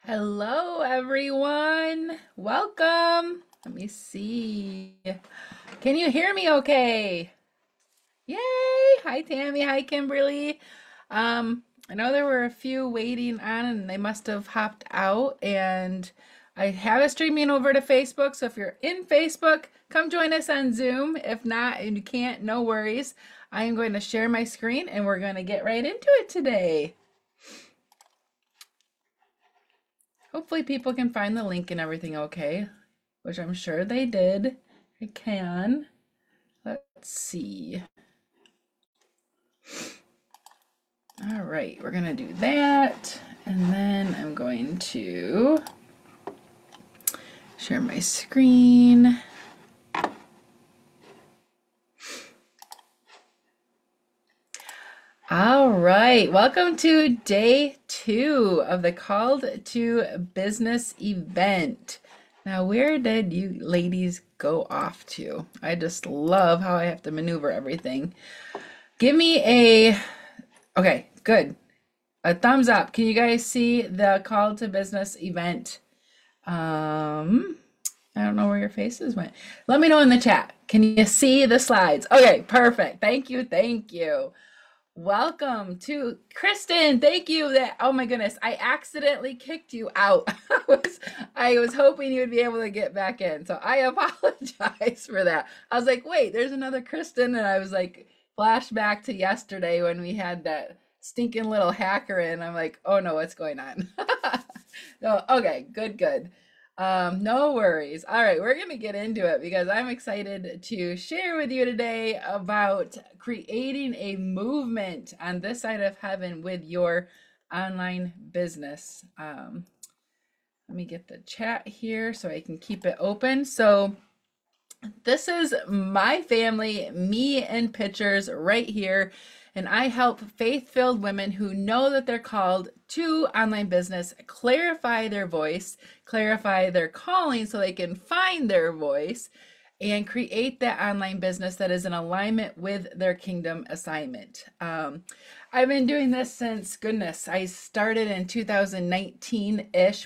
Hello, everyone. Welcome. Let me see. Can you hear me okay? Yay! Hi, Tammy. Hi, Kimberly. I know there were a few waiting on and they must have hopped out. And I have it streaming over to Facebook. So if you're in Facebook, come join us on Zoom. If not, and you can't, no worries. I am going to share my screen and we're going to get right into it today. Hopefully people can find the link and everything okay, which I'm sure they did. I can. Let's see. All right, we're gonna do that. And then I'm going to share my screen. All right, welcome to day 2 of the Called to Business event. Now, where did you ladies go off to? I just love how I have to maneuver everything. Give me okay, good. A thumbs up. Can you guys see the Call to Business event? I don't know where your faces went. Let me know in the chat. Can you see the slides? Okay, perfect. Thank you. Thank you. Welcome to Kristen. Thank you. That oh my goodness, I accidentally kicked you out. I was hoping you would be able to get back in. So I apologize for that. I was like, wait, there's another Kristen, and I was like, flashback to yesterday when we had that stinking little hacker in. I'm like, oh no, what's going on? No, okay, good, good. No worries. All right, we're going to get into it because I'm excited to share with you today about creating a movement on this side of heaven with your online business. Let me get the chat here so I can keep it open. So this is my family, me in pictures right here. And I help faith-filled women who know that they're called to online business clarify their voice, clarify their calling so they can find their voice and create that online business that is in alignment with their kingdom assignment. I've been doing this since, goodness, I started in 2019-ish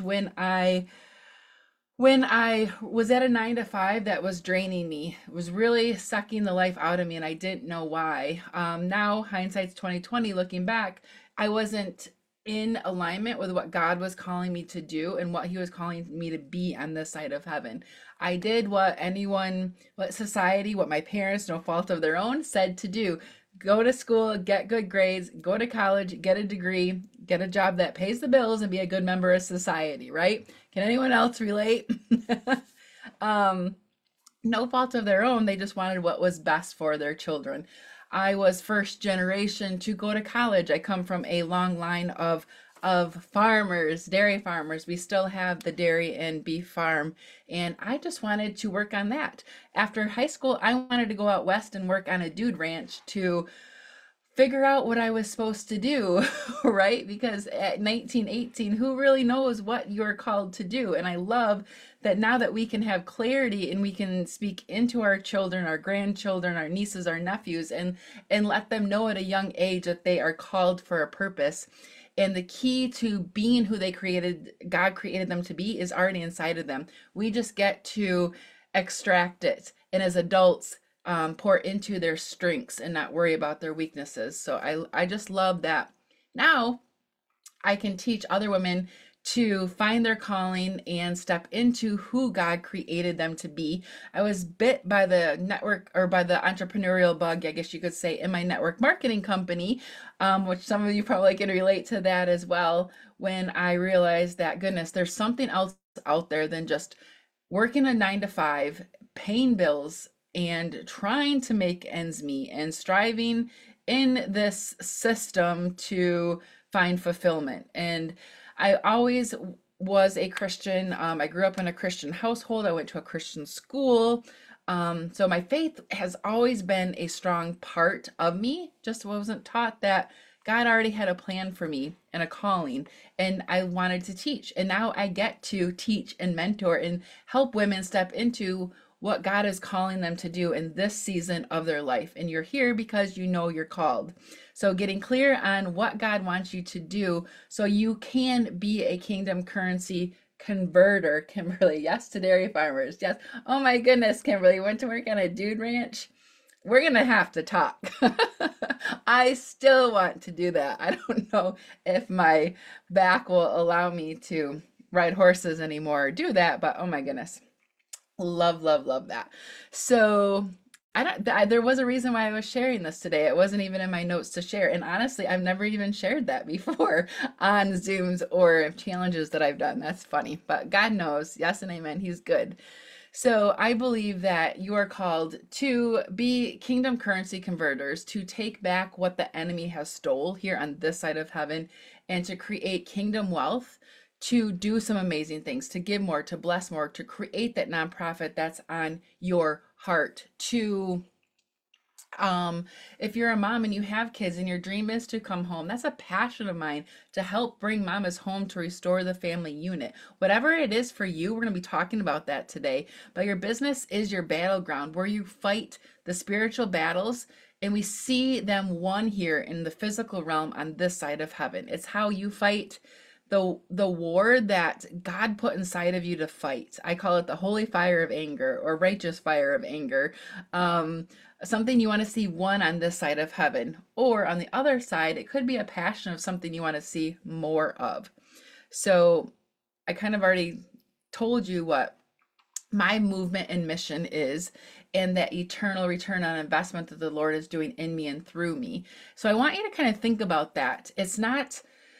when I was at a 9 to 5 that was draining me. It was really sucking the life out of me and I didn't know why. Now hindsight's 2020, looking back, I wasn't in alignment with what God was calling me to do and what he was calling me to be on this side of heaven. I did what society, what my parents, no fault of their own, said to do. Go to school, get good grades, go to college, get a degree, get a job that pays the bills, and be a good member of society, right? Can anyone else relate? um, no fault of their own. They just wanted what was best for their children. I was first generation to go to college. I come from a long line of farmers, dairy farmers. We still have the dairy and beef farm, and I just wanted to work on that. After high school, I wanted to go out west and work on a dude ranch to figure out what I was supposed to do, right? Because at 19, 18, who really knows what you're called to do? And I love that now that we can have clarity and we can speak into our children, our grandchildren, our nieces, our nephews, and let them know at a young age that they are called for a purpose. And the key to being who God created them to be is already inside of them. We just get to extract it. And as adults, pour into their strengths and not worry about their weaknesses. So I just love that. Now I can teach other women to find their calling and step into who God created them to be. I was bit by the network or by the entrepreneurial bug, I guess you could say, in my network marketing company, which some of you probably can relate to that as well. When I realized that, goodness, there's something else out there than just working a 9 to 5, paying bills, and trying to make ends meet and striving in this system to find fulfillment. And I always was a Christian. I grew up in a Christian household. I went to a Christian school. So my faith has always been a strong part of me. Just wasn't taught that God already had a plan for me and a calling, and I wanted to teach. And now I get to teach and mentor and help women step into what God is calling them to do in this season of their life. And you're here because you know you're called. So getting clear on what God wants you to do so you can be a kingdom currency converter. Kimberly, yes to dairy farmers. Yes. Oh my goodness, Kimberly, went to work on a dude ranch. We're gonna have to talk. I still want to do that. I don't know if my back will allow me to ride horses anymore or do that, but oh my goodness. Love, love, love that. So there was a reason why I was sharing this today. It wasn't even in my notes to share. And honestly, I've never even shared that before on Zooms or challenges that I've done. That's funny, but God knows. Yes and amen. He's good. So I believe that you are called to be kingdom currency converters, to take back what the enemy has stole here on this side of heaven, and to create kingdom wealth, to do some amazing things, to give more, to bless more, to create that nonprofit that's on your heart, to if you're a mom and you have kids and your dream is to come home, that's a passion of mine, to help bring mamas home, to restore the family unit. Whatever it is for you, we're going to be talking about that today. But your business is your battleground where you fight the spiritual battles, and we see them won here in the physical realm on this side of heaven. It's how you fight the war that God put inside of you to fight. I call it the holy fire of anger, or righteous fire of anger. Something you want to see won on this side of heaven, or on the other side, it could be a passion of something you want to see more of. So I kind of already told you what my movement and mission is, and that eternal return on investment that the Lord is doing in me and through me. So I want you to kind of think about that. It's not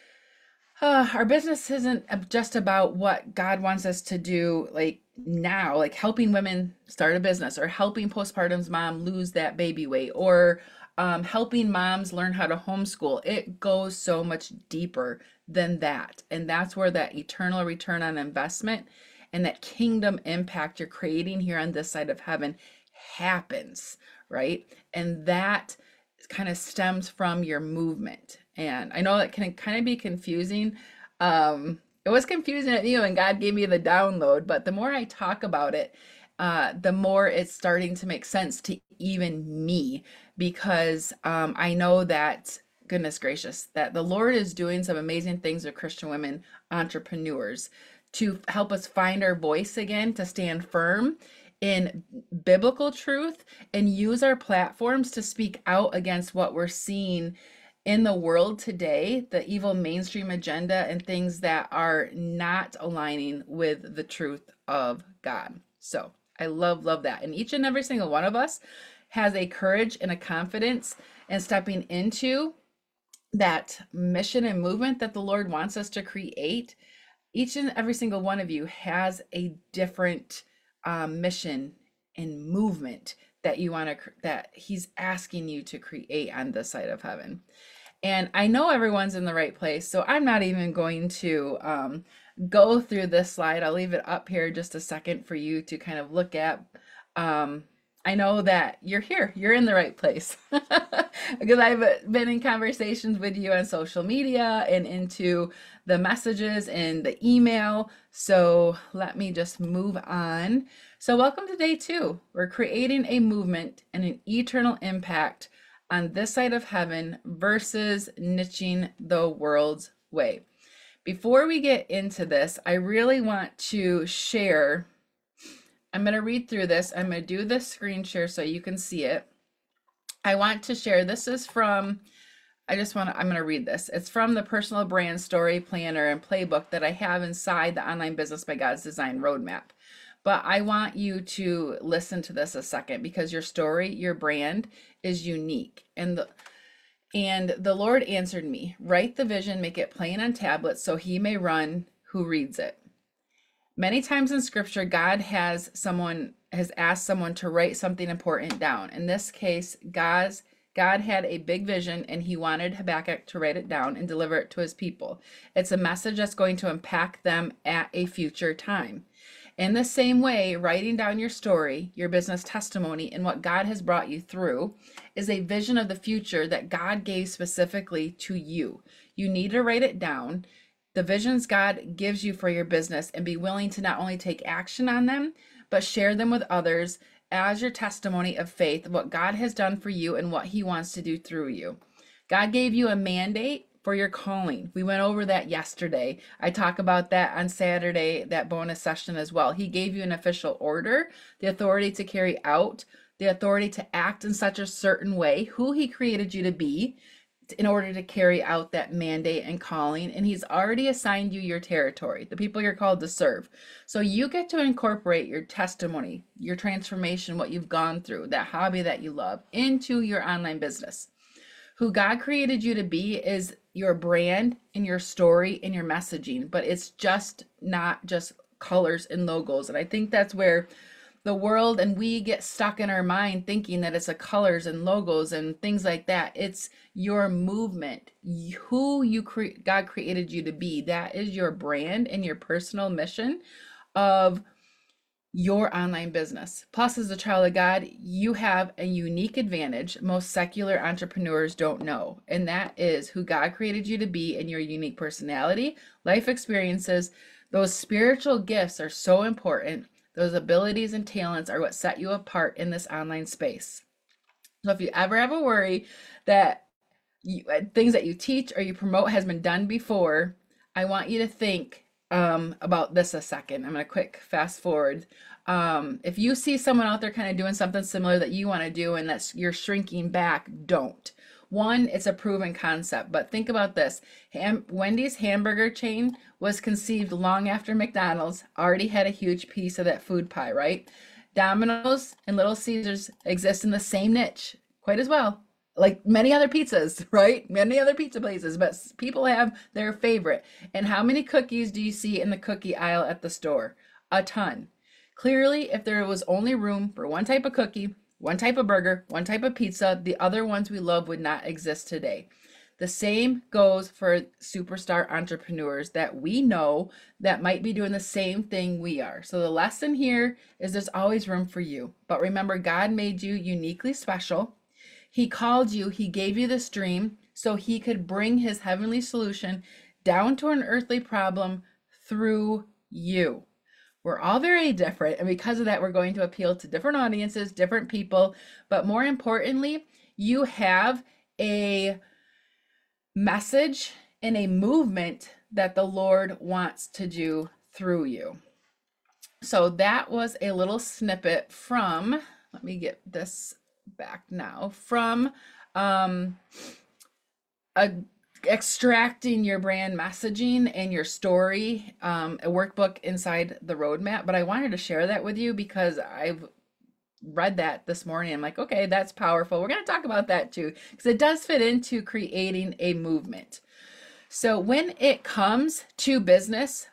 our business isn't just about what God wants us to do, like now, like helping women start a business, or helping postpartum's mom lose that baby weight, or helping moms learn how to homeschool. It goes so much deeper than that. And that's where that eternal return on investment and that kingdom impact you're creating here on this side of heaven happens, right? And that kind of stems from your movement. And I know that can kind of be confusing. It was confusing at me when God gave me the download, but the more I talk about it, the more it's starting to make sense to even me, because I know that, goodness gracious, that the Lord is doing some amazing things with Christian women entrepreneurs to help us find our voice again, to stand firm in biblical truth, and use our platforms to speak out against what we're seeing in the world today, the evil mainstream agenda and things that are not aligning with the truth of God. So I love, love that. And each and every single one of us has a courage and a confidence in stepping into that mission and movement that the Lord wants us to create. Each and every single one of you has a different mission and movement that you want to, that He's asking you to create on this side of heaven. And I know everyone's in the right place, so I'm not even going to go through this slide. I'll leave it up here just a second for you to kind of look at. I know that you're here, you're in the right place, because I've been in conversations with you on social media and into the messages and the email. So let me just move on. So welcome to day 2. We're creating a movement and an eternal impact on this side of heaven versus niching the world's way. Before we get into this, I really want to share. I'm going to read through this. I'm going to do this screen share so you can see it. I want to share, this is from, I'm going to read this. It's from the personal brand story planner and playbook that I have inside the Online Business by God's Design roadmap. But I want you to listen to this a second, because your story, your brand is unique. And the Lord answered me, write the vision, make it plain on tablets so he may run who reads it. Many times in scripture, God has asked someone to write something important down. In this case, God had a big vision, and he wanted Habakkuk to write it down and deliver it to his people. It's a message that's going to impact them at a future time. In the same way, writing down your story, your business testimony, and what God has brought you through is a vision of the future that God gave specifically to you. You need to write it down, the visions God gives you for your business, and be willing to not only take action on them, but share them with others as your testimony of faith, what God has done for you and what He wants to do through you. God gave you a mandate for your calling. We went over that yesterday. I talk about that on Saturday, that bonus session as well. He gave you an official order, the authority to carry out, the authority to act in such a certain way, who He created you to be in order to carry out that mandate and calling. And He's already assigned you your territory, the people you're called to serve. So you get to incorporate your testimony, your transformation, what you've gone through, that hobby that you love, into your online business. Who God created you to be is your brand and your story and your messaging, but it's just not just colors and logos. And I think that's where the world and we get stuck in our mind thinking that it's a colors and logos and things like that. It's your movement, who God created you to be. That is your brand and your personal mission of your online business. Plus, as a child of God, you have a unique advantage most secular entrepreneurs don't know, and that is who God created you to be and your unique personality, life experiences. Those spiritual gifts are so important. Those abilities and talents are what set you apart in this online space. So if you ever have a worry that things that you teach or you promote has been done before, I want you to think about this a second. I'm going to quick fast forward. If you see someone out there kind of doing something similar that you want to do and that's you're shrinking back, don't. One, it's a proven concept, but think about this. Wendy's hamburger chain was conceived long after McDonald's already had a huge piece of that food pie, right? Domino's and Little Caesars exist in the same niche quite as well, like many other pizzas, right? Many other pizza places, but people have their favorite. And how many cookies do you see in the cookie aisle at the store? A ton. Clearly, if there was only room for one type of cookie, one type of burger, one type of pizza, the other ones we love would not exist today. The same goes for superstar entrepreneurs that we know that might be doing the same thing we are. So the lesson here is there's always room for you. But remember, God made you uniquely special. He called you, He gave you this dream so He could bring His heavenly solution down to an earthly problem through you. We're all very different, and because of that, we're going to appeal to different audiences, different people, but more importantly, you have a message and a movement that the Lord wants to do through you. So that was a little snippet from, let me get this back now, from extracting your brand messaging and your story, a workbook inside the roadmap. But I wanted to share that with you because I've read that this morning. I'm like, okay, that's powerful. We're going to talk about that too, because it does fit into creating a movement. So when it comes to business,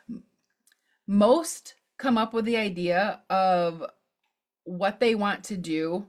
most come up with the idea of what they want to do,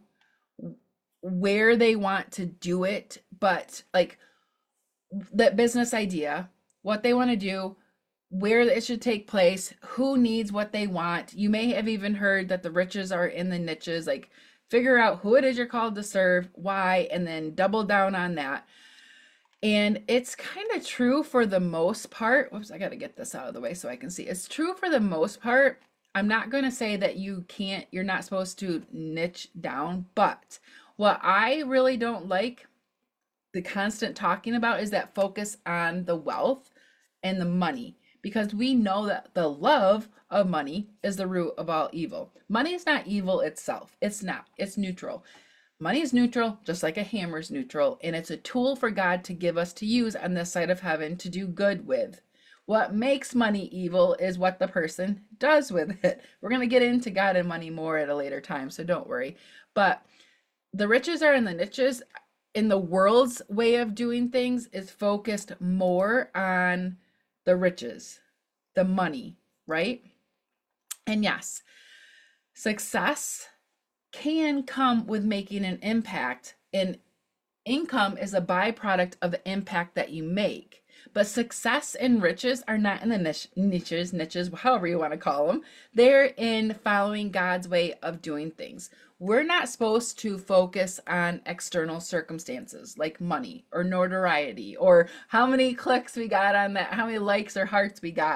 where they want to do it, but like that business idea, what they want to do, where it should take place, who needs what they want. You may have even heard that the riches are in the niches. Like, figure out who it is you're called to serve, why, and then double down on that. And it's kind of true for the most part. Whoops, I got to get this out of the way so I can see. It's true for the most part. I'm not going to say that you're not supposed to niche down, but what I really don't like the constant talking about is that focus on the wealth and the money, because we know that the love of money is the root of all evil. Money is not evil itself. It's not. It's neutral. Money is neutral, just like a hammer is neutral, and it's a tool for God to give us to use on this side of heaven to do good with. What makes money evil is what the person does with it. We're going to get into God and money more at a later time, so don't worry. But the riches are in the niches. In the world's way of doing things is focused more on the riches, the money, right? And yes, success can come with making an impact, and income is a byproduct of the impact that you make. But success and riches are not in the niches, however you want to call them. They're in following God's way of doing things. We're not supposed to focus on external circumstances like money or notoriety or how many clicks we got on that, how many likes or hearts we got.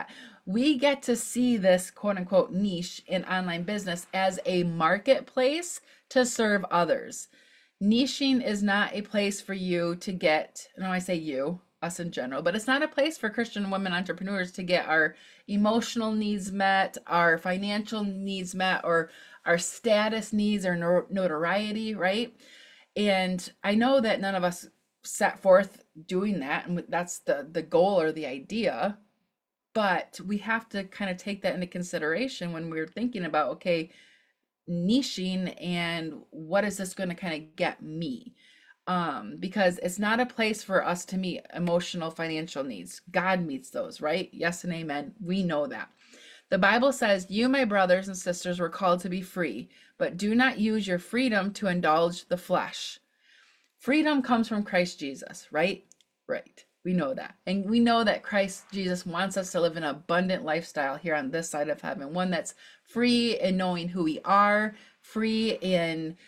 we get to see this quote unquote niche in online business as a marketplace to serve others. Niching is not a place for you to get, no, I say you, us in general, but it's not a place for Christian women entrepreneurs to get our emotional needs met, our financial needs met, or our status needs or notoriety, right? And I know that none of us set forth doing that, and that's the goal or the idea, but we have to kind of take that into consideration when we're thinking about, okay, niching and what is this going to kind of get me? Because it's not a place for us to meet emotional, financial needs. God meets those, right? Yes and amen. We know that. The Bible says, "You, my brothers and sisters, were called to be free, but do not use your freedom to indulge the flesh." Freedom comes from Christ Jesus, right? Right. We know that. And we know that Christ Jesus wants us to live an abundant lifestyle here on this side of heaven, one that's free in knowing who we are, free in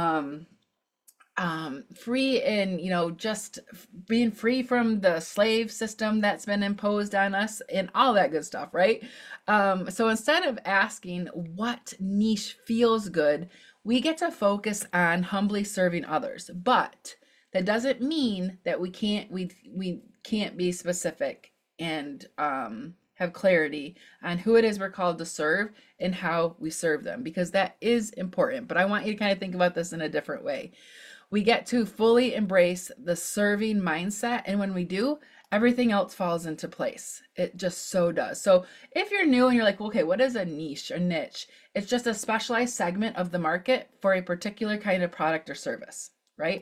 just being free from the slave system that's been imposed on us and all that good stuff, right? So instead of asking what niche feels good, we get to focus on humbly serving others. But that doesn't mean that we can't be specific and have clarity on who it is we're called to serve and how we serve them, because that is important. But I want you to kind of think about this in a different way. We get to fully embrace the serving mindset, and when we do, everything else falls into place. It just so does. So if you're new and you're like, okay, what is a niche or niche? It's just a specialized segment of the market for a particular kind of product or service, right?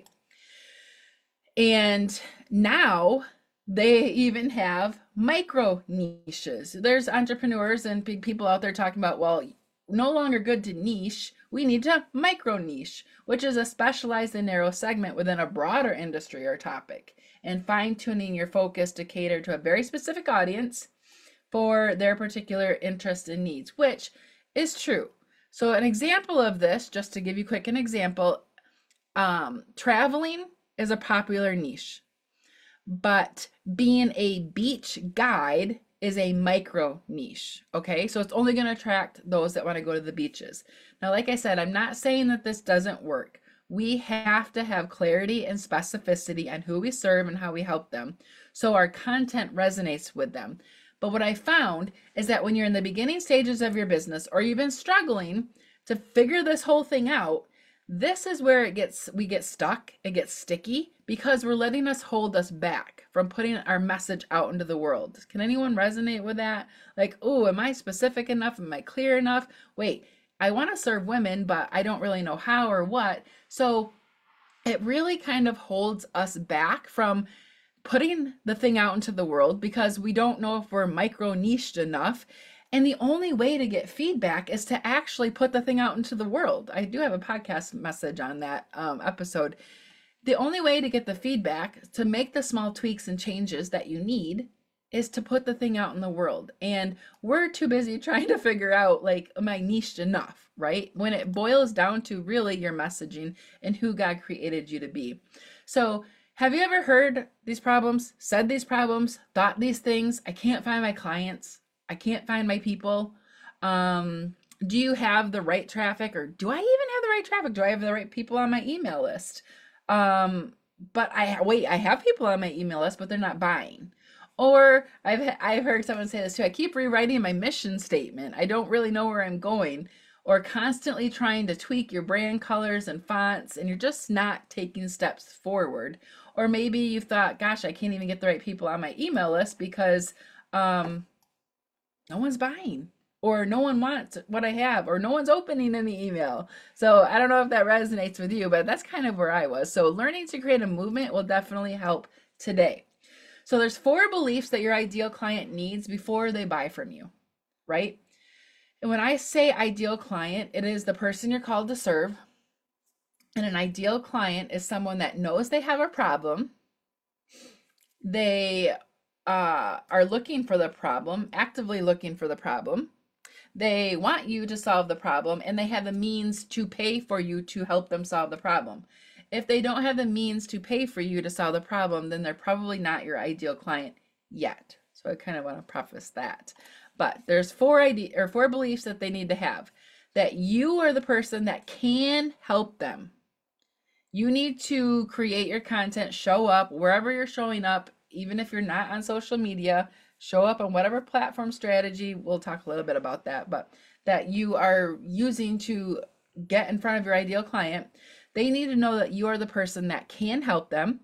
And now they even have micro niches. There's entrepreneurs and big people out there talking about, well, no longer good to niche, we need to micro niche, which is a specialized and narrow segment within a broader industry or topic, and fine-tuning your focus to cater to a very specific audience for their particular interests and needs, which is true. So an example of this, just to give you quick an example, traveling is a popular niche, but being a beach guide is a micro niche. Okay, so it's only going to attract those that want to go to the beaches. Now, like I said, I'm not saying that this doesn't work. We have to have clarity and specificity on who we serve and how we help them, so our content resonates with them. But what I found is that when you're in the beginning stages of your business, or you've been struggling to figure this whole thing out, this is where we get stuck, it gets sticky, because we're letting us hold us back from putting our message out into the world. Can anyone resonate with that? Like, oh, am I specific enough? Am I clear enough? Wait, I want to serve women, but I don't really know how or what. So it really kind of holds us back from putting the thing out into the world because we don't know if we're micro niched enough. And the only way to get feedback is to actually put the thing out into the world. I do have a podcast message on that episode. The only way to get the feedback, to make the small tweaks and changes that you need, is to put the thing out in the world. And we're too busy trying to figure out, like, am I niched enough, right? When it boils down to really your messaging and who God created you to be. So have you ever heard these problems, said these problems, thought these things? I can't find my clients. I can't find my people. Do you have the right traffic, or do I even have the right traffic? Do I have the right people on my email list? But I have people on my email list, but they're not buying. Or I've heard someone say this too. I keep rewriting my mission statement. I don't really know where I'm going, or constantly trying to tweak your brand colors and fonts, and you're just not taking steps forward. Or maybe you've thought, gosh, I can't even get the right people on my email list because no one's buying, or no one wants what I have, or no one's opening any email. So I don't know if that resonates with you, but that's kind of where I was. So learning to create a movement will definitely help today. So there's 4 beliefs that your ideal client needs before they buy from you, right? And when I say ideal client, it is the person you're called to serve. And an ideal client is someone that knows they have a problem. They are looking for the problem, actively looking for the problem. They want you to solve the problem, and they have the means to pay for you to help them solve the problem. If they don't have the means to pay for you to solve the problem, then they're probably not your ideal client yet. So I kind of want to preface that. But there's four beliefs that they need to have. That you are the person that can help them. You need to create your content, show up wherever you're showing up, even if you're not on social media, show up on whatever platform strategy. We'll talk a little bit about that, but that you are using to get in front of your ideal client. They need to know that you are the person that can help them.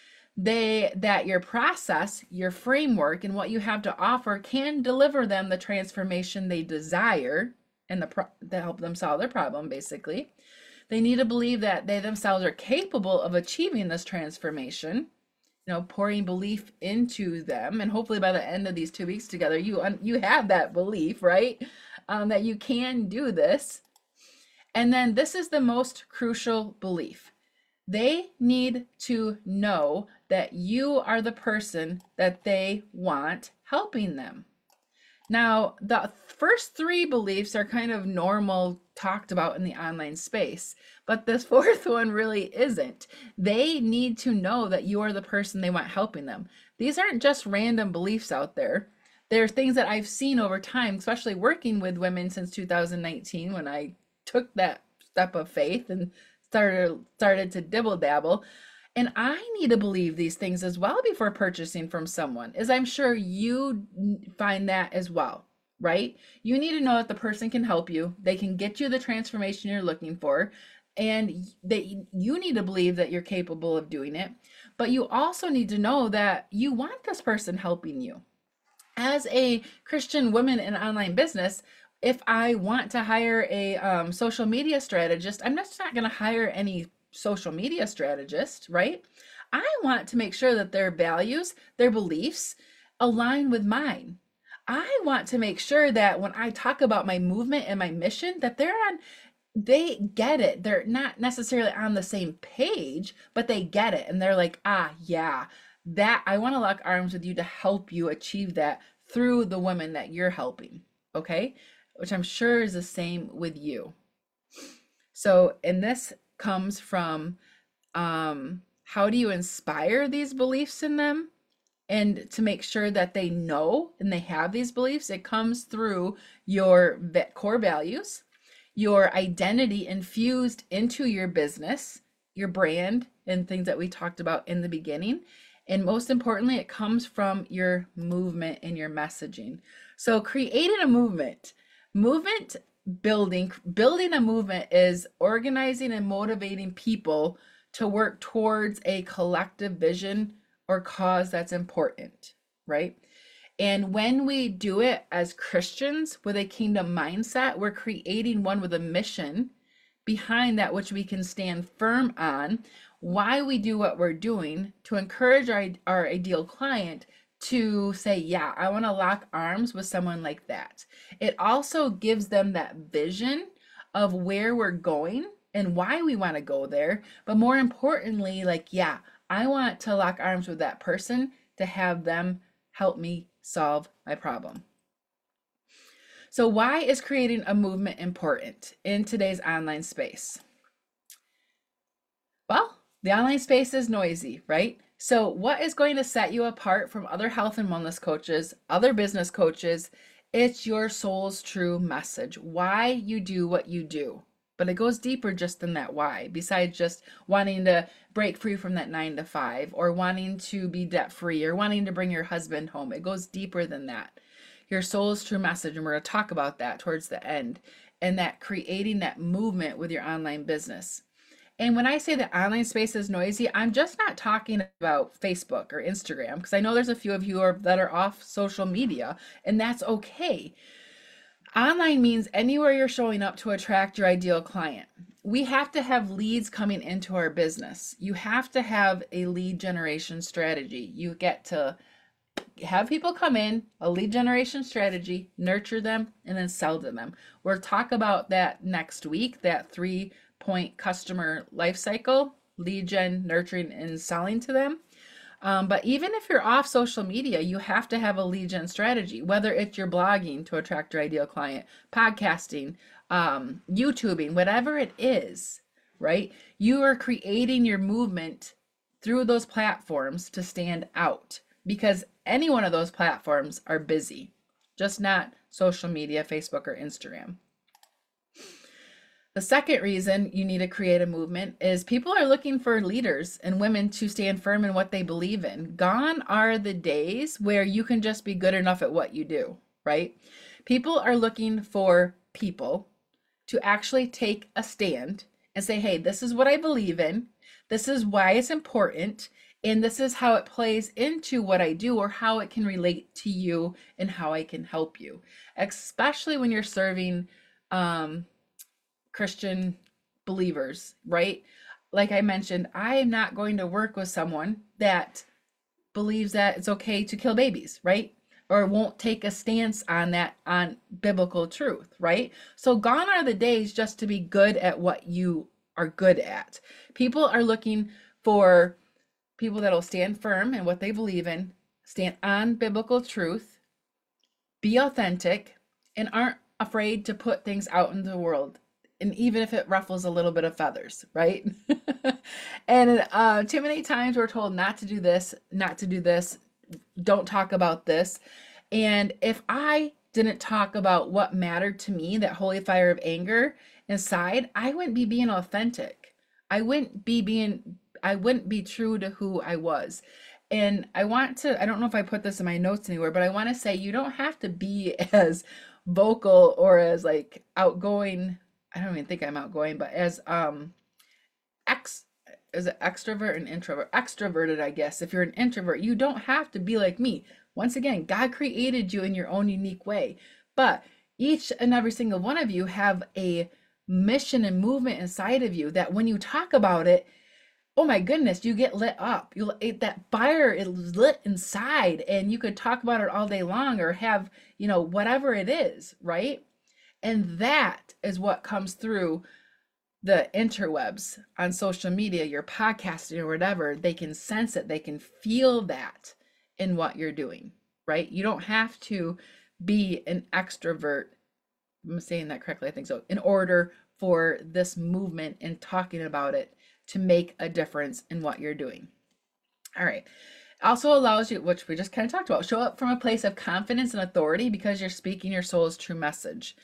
That your process, your framework, and what you have to offer can deliver them the transformation they desire and to help them solve their problem, basically. They need to believe that they themselves are capable of achieving this transformation, pouring belief into them. And hopefully by the end of these 2 weeks together, you have that belief, right? That you can do this. And then this is the most crucial belief. They need to know that you are the person that they want helping them. Now, the first three beliefs are kind of normal, talked about in the online space, but this fourth one really isn't. They need to know that you are the person they want helping them. These aren't just random beliefs out there. They're things that I've seen over time, especially working with women since 2019 when I took that step of faith and started to dibble dabble. And I need to believe these things as well before purchasing from someone, as I'm sure you find that as well, right? You need to know that the person can help you. They can get you the transformation you're looking for, and that you need to believe that you're capable of doing it. But you also need to know that you want this person helping you. As a Christian woman in online business, if I want to hire a social media strategist, I'm just not going to hire any social media strategist, right? I want to make sure that their values, their beliefs align with mine. I want to make sure that when I talk about my movement and my mission, that they get it. They're not necessarily on the same page, but they get it. And they're like, yeah, that I want to lock arms with you to help you achieve that through the women that you're helping. Okay. Which I'm sure is the same with you. So, and this comes from how do you inspire these beliefs in them, and to make sure that they know and they have these beliefs. It comes through your core values, your identity infused into your business, your brand, and things that we talked about in the beginning. And most importantly, it comes from your movement and your messaging. So creating a movement building a movement is organizing and motivating people to work towards a collective vision or cause that's important, right? And when we do it as Christians with a kingdom mindset, we're creating one with a mission behind that which we can stand firm on, why we do what we're doing, to encourage our ideal client to say, yeah, I want to lock arms with someone like that. It also gives them that vision of where we're going and why we want to go there. But more importantly, like, yeah, I want to lock arms with that person to have them help me solve my problem. So why is creating a movement important in today's online space? Well, the online space is noisy, right? So what is going to set you apart from other health and wellness coaches, other business coaches? It's your soul's true message, why you do what you do. But it goes deeper just than that why, besides just wanting to break free from that 9 to 5 or wanting to be debt free or wanting to bring your husband home. It goes deeper than that. Your soul's true message, and we're going to talk about that towards the end, and that creating that movement with your online business. And when I say the online space is noisy, I'm just not talking about Facebook or Instagram, because I know there's a few of you that are off social media, and that's okay. Online means anywhere you're showing up to attract your ideal client. We have to have leads coming into our business. You have to have a lead generation strategy. You get to have people come in, a lead generation strategy, nurture them, and then sell to them. We'll talk about that next week, that 3-point customer life cycle, lead gen, nurturing, and selling to them. But even if you're off social media, you have to have a lead gen strategy, whether it's your blogging to attract your ideal client, podcasting, YouTubing, whatever it is, right? You are creating your movement through those platforms to stand out, because any one of those platforms are busy, just not social media, Facebook or Instagram. The second reason you need to create a movement is people are looking for leaders and women to stand firm in what they believe in. Gone are the days where you can just be good enough at what you do, right? People are looking for people to actually take a stand and say, hey, this is what I believe in. This is why it's important. And this is how it plays into what I do or how it can relate to you and how I can help you, especially when you're serving Christian believers, right? Like I mentioned, I am not going to work with someone that believes that it's okay to kill babies, right? Or won't take a stance on that, on biblical truth, right? So gone are the days just to be good at what you are good at. People are looking for people that'll stand firm in what they believe in, stand on biblical truth, be authentic, and aren't afraid to put things out in the world. And even if it ruffles a little bit of feathers, right? And too many times we're told not to do this, not to do this, don't talk about this. And if I didn't talk about what mattered to me, that holy fire of anger inside, I wouldn't be being authentic. I wouldn't be true to who I was. And I don't know if I put this in my notes anywhere, but I want to say you don't have to be as vocal or as like outgoing. I don't even think I'm outgoing, but as is it extrovert and introvert? Extroverted, I guess. If you're an introvert, you don't have to be like me. Once again, God created you in your own unique way, but each and every single one of you have a mission and movement inside of you that when you talk about it, oh my goodness, you get lit up. That fire is lit inside, and you could talk about it all day long or have, whatever it is, right? And that is what comes through the interwebs on social media, your podcasting or whatever. They can sense it, they can feel that in what you're doing, right? You don't have to be an extrovert. I'm saying that correctly, I think so, in order for this movement and talking about it to make a difference in what you're doing. All right. Also allows you, which we just kind of talked about, show up from a place of confidence and authority because you're speaking your soul's true message.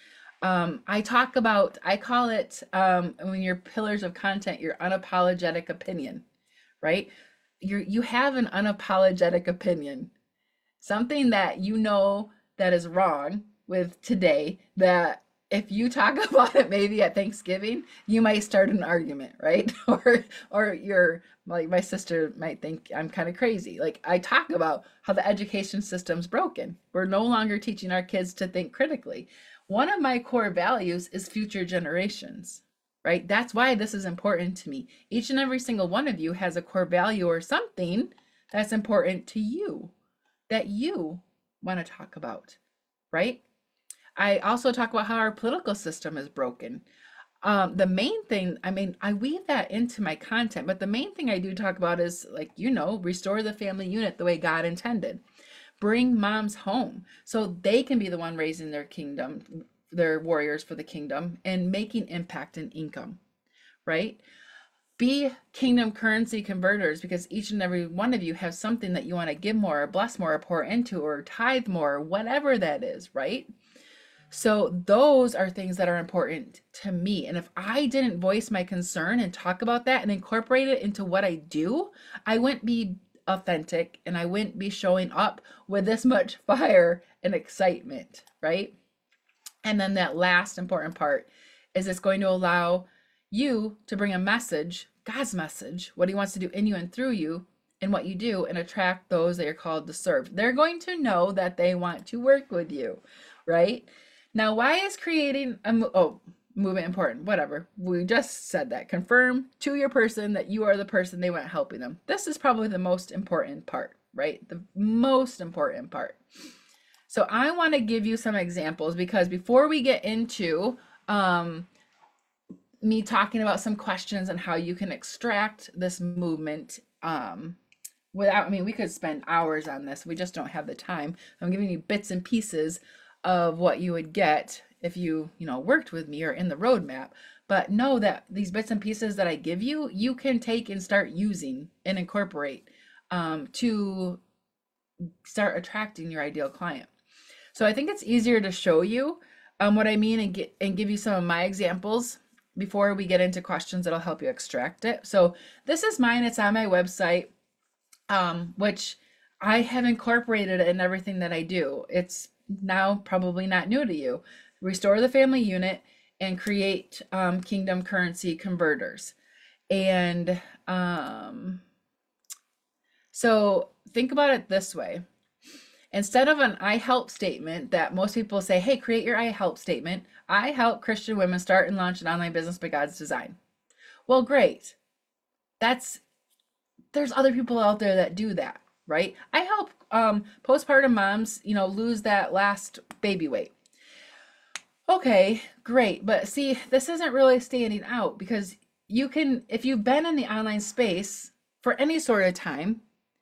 I call it, when your pillars of content, your unapologetic opinion, right? You have an unapologetic opinion, something that that is wrong with today, that if you talk about it maybe at Thanksgiving, you might start an argument, right? Or you're like, my sister might think I'm kind of crazy. Like, I talk about how the education system's broken. We're no longer teaching our kids to think critically. One of my core values is future generations, right? That's why this is important to me. Each and every single one of you has a core value or something that's important to you that you want to talk about, right? I also talk about how our political system is broken. The main thing, I weave that into my content, but the main thing I do talk about is, like, restore the family unit the way God intended. Bring moms home so they can be the one raising their kingdom, their warriors for the kingdom, and making impact and income, right? Be kingdom currency converters, because each and every one of you have something that you want to give more or bless more or pour into or tithe more, or whatever that is, right? So those are things that are important to me. And if I didn't voice my concern and talk about that and incorporate it into what I do, I wouldn't be authentic and I wouldn't be showing up with this much fire and excitement, right? And then that last important part is it's going to allow you to bring a message, God's message, what he wants to do in you and through you and what you do, and attract those that you're called to serve. They're going to know that they want to work with you, right? Now, why is creating a movement important? Whatever. We just said that. Confirm to your person that you are the person they want helping them. This is probably the most important part, right? The most important part. So I want to give you some examples, because before we get into me talking about some questions and how you can extract this movement we could spend hours on this. We just don't have the time. I'm giving you bits and pieces of what you would get if you worked with me or in the roadmap. But know that these bits and pieces that I give you, you can take and start using and incorporate to start attracting your ideal client. So I think it's easier to show you what I mean and give you some of my examples before we get into questions that'll help you extract it. So this is mine. It's on my website, which I have incorporated in everything that I do. It's now probably not new to you. Restore the family unit and create kingdom currency converters. And so think about it this way. Instead of an I help statement that most people say, hey, create your I help statement. I help Christian women start and launch an online business by God's design. Well, great. There's other people out there that do that, right? I help postpartum moms, lose that last baby weight. Okay, great. But see, this isn't really standing out because if you've been in the online space for any sort of time,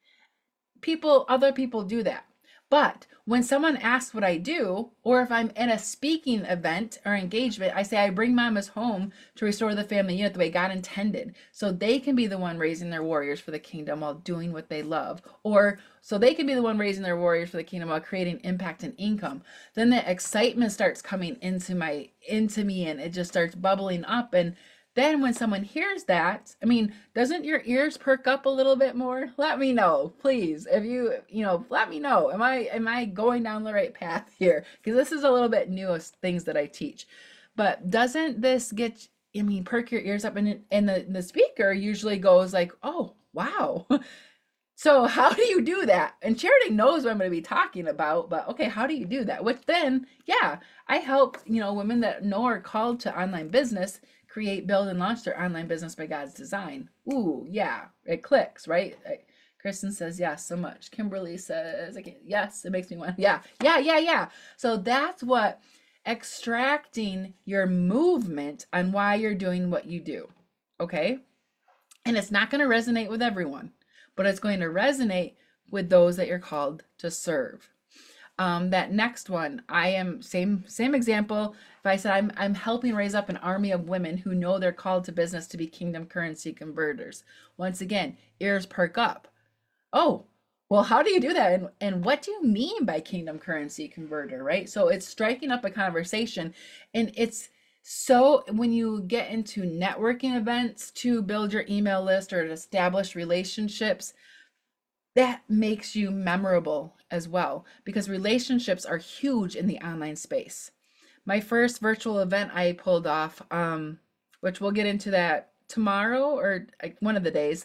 other people do that. But when someone asks what I do, or if I'm in a speaking event or engagement, I say I bring mamas home to restore the family unit the way God intended, so they can be the one raising their warriors for the kingdom while doing what they love, or so they can be the one raising their warriors for the kingdom while creating impact and income. Then the excitement starts coming into me, and it just starts bubbling up. And then when someone hears that, doesn't your ears perk up a little bit more? Let me know, please. If let me know. Am I going down the right path here? Because this is a little bit new things that I teach. But doesn't this perk your ears up? And the speaker usually goes like, oh, wow. So how do you do that? And Charity knows what I'm going to be talking about, but okay, how do you do that? Which then, yeah, I help, women that are called to online business create, build, and launch their online business by God's design. Ooh, yeah, it clicks, right? Kristen says yes so much. Kimberly says, yes, it makes me want, yeah. So that's what extracting your movement on why you're doing what you do, okay? And it's not going to resonate with everyone, but it's going to resonate with those that you're called to serve. That next one, I am same example. If I said I'm helping raise up an army of women who know they're called to business to be kingdom currency converters. Once again, ears perk up. Oh, well, how do you do that? And what do you mean by kingdom currency converter, right? So it's striking up a conversation, and it's so when you get into networking events to build your email list or to establish relationships, that makes you memorable as well, because relationships are huge in the online space. My first virtual event I pulled off, which we'll get into that tomorrow or one of the days,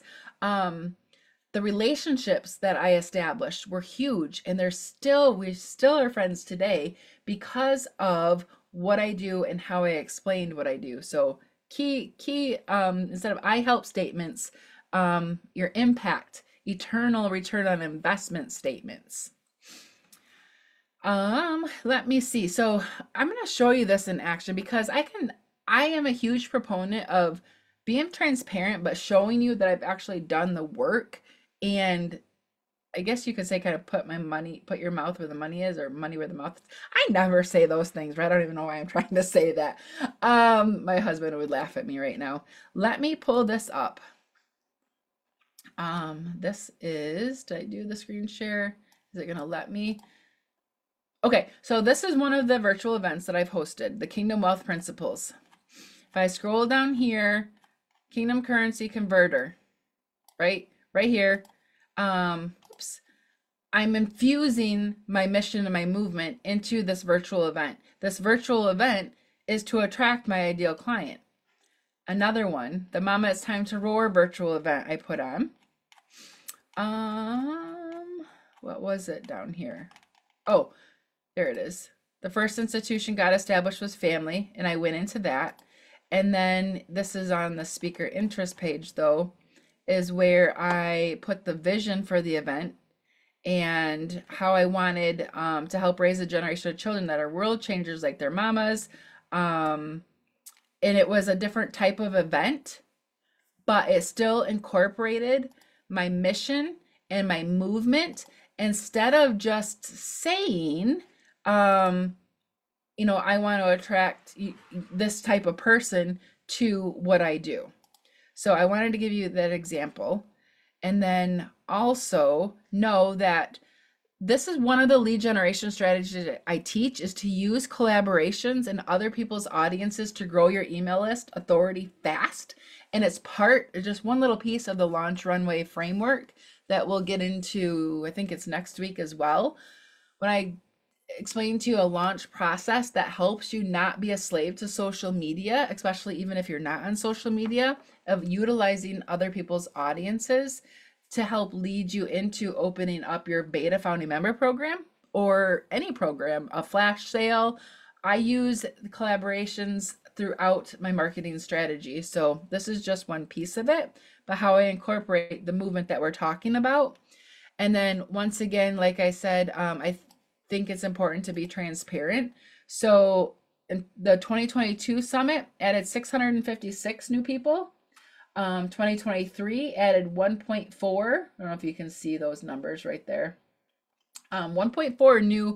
the relationships that I established were huge, and we still are friends today because of what I do and how I explained what I do. So key instead of I help statements, your impact, eternal return on investment statements. Let me see. So I'm going to show you this in action because I am a huge proponent of being transparent, but showing you that I've actually done the work. And I guess you could say kind of put your mouth where the money is, or money where the mouth is. I never say those things, right? I don't even know why I'm trying to say that. My husband would laugh at me right now. Let me pull this up. Did I do the screen share? Is it gonna let me? Okay, so this is one of the virtual events that I've hosted, the Kingdom Wealth Principles. If I scroll down here, Kingdom Currency Converter, right here. Oops. I'm infusing my mission and my movement into this virtual event. This virtual event is to attract my ideal client. Another one, the Mama It's Time to Roar virtual event I put on. What was it down here? Oh, there it is. The first institution God established was family, and I went into that. And then this is on the speaker interest page, though, is where I put the vision for the event and how I wanted to help raise a generation of children that are world changers like their mamas. And it was a different type of event, but it still incorporated my mission and my movement. Instead of just saying, I want to attract this type of person to what I do. So I wanted to give you that example. And then also know that This is one of the lead generation strategies that I teach, is to use collaborations and other people's audiences to grow your email list authority fast. And it's just one little piece of the launch runway framework that we'll get into, I think it's next week as well. When I explain to you a launch process that helps you not be a slave to social media, especially even if you're not on social media, of utilizing other people's audiences to help lead you into opening up your beta founding member program or any program, a flash sale. I use collaborations throughout my marketing strategy. So this is just one piece of it, but how I incorporate the movement that we're talking about. And then once again, like I said, I think it's important to be transparent. So in the 2022 summit added 656 new people. 2023 added 1.4. I don't know if you can see those numbers right there. 1.4 new,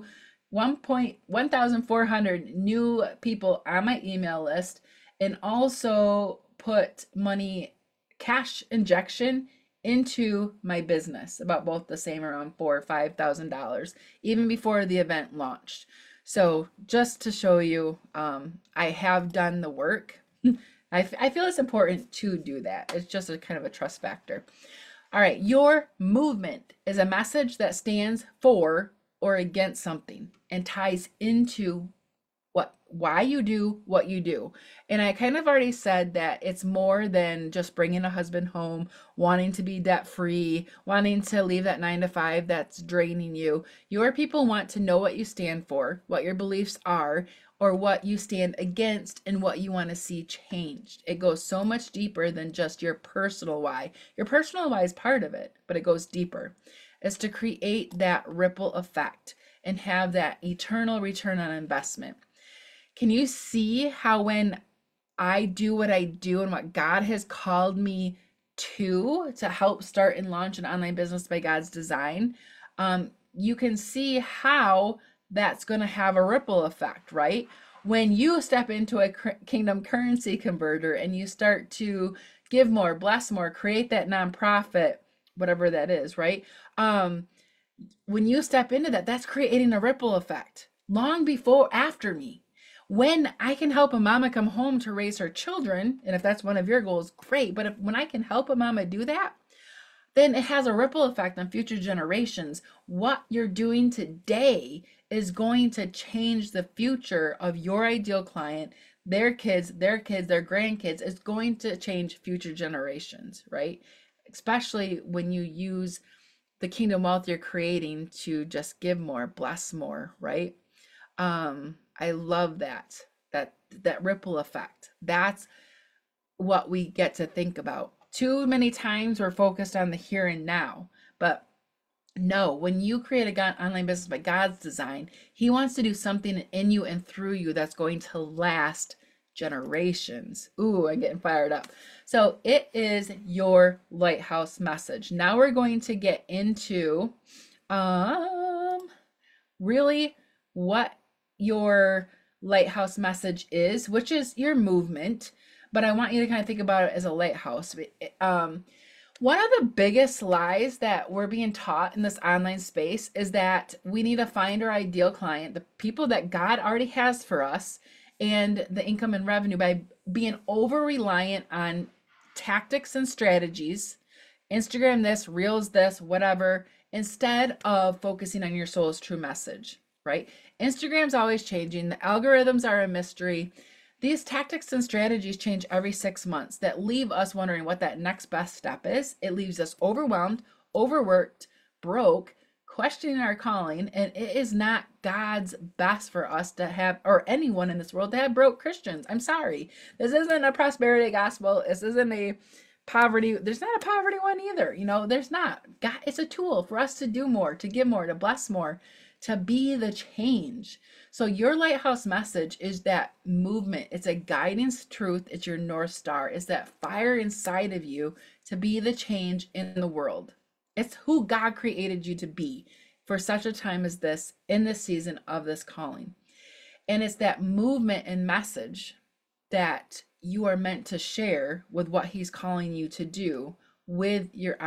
1,400 new people on my email list, and also put money, cash injection into my business, about both the same, around $4,000 or $5,000, even before the event launched. So just to show you, I have done the work. I feel it's important to do that. It's just a kind of a trust factor. All right, your movement is a message that stands for or against something and ties into why you do what you do. And I kind of already said that it's more than just bringing a husband home, wanting to be debt free, wanting to leave that 9 to 5 that's draining you. Your people want to know what you stand for, what your beliefs are, or what you stand against, and what you want to see changed. It goes so much deeper than just your personal why. Your personal why is part of it, but it goes deeper. It's to create that ripple effect and have that eternal return on investment. Can you see how when I do what I do and what God has called me to help start and launch an online business by God's design, you can see how that's going to have a ripple effect, right? When you step into a kingdom currency converter and you start to give more, bless more, create that nonprofit, whatever that is, right? When you step into that, that's creating a ripple effect long before, after me. When I can help a mama come home to raise her children, and if that's one of your goals, great. But when I can help a mama do that, then it has a ripple effect on future generations. What you're doing today is going to change the future of your ideal client, their kids, their grandkids. It's going to change future generations, right? Especially when you use the kingdom wealth you're creating to just give more, bless more, right? I love that ripple effect. That's what we get to think about. Too many times we're focused on the here and now, but no, when you create a online business by God's design, He wants to do something in you and through you that's going to last generations. Ooh, I'm getting fired up. So it is your lighthouse message. Now we're going to get into really what your lighthouse message is, which is your movement. But I want you to kind of think about it as a lighthouse. One of the biggest lies that we're being taught in this online space is that we need to find our ideal client, the people that God already has for us, and the income and revenue by being over reliant on tactics and strategies, Instagram this, Reels this, whatever, instead of focusing on your soul's true message, right? Instagram's always changing. The algorithms are a mystery. These tactics and strategies change every 6 months that leave us wondering what that next best step is. It leaves us overwhelmed, overworked, broke, questioning our calling, and it is not God's best for us to have, or anyone in this world to have, broke Christians. I'm sorry. This isn't a prosperity gospel. This isn't a poverty. There's not a poverty one either. There's not. God, it's a tool for us to do more, to give more, to bless more, to be the change. So your lighthouse message is that movement. It's a guidance truth. It's your North Star. It's that fire inside of you to be the change in the world. It's who God created you to be for such a time as this, in this season of this calling. And it's that movement and message that you are meant to share with what He's calling you to do with your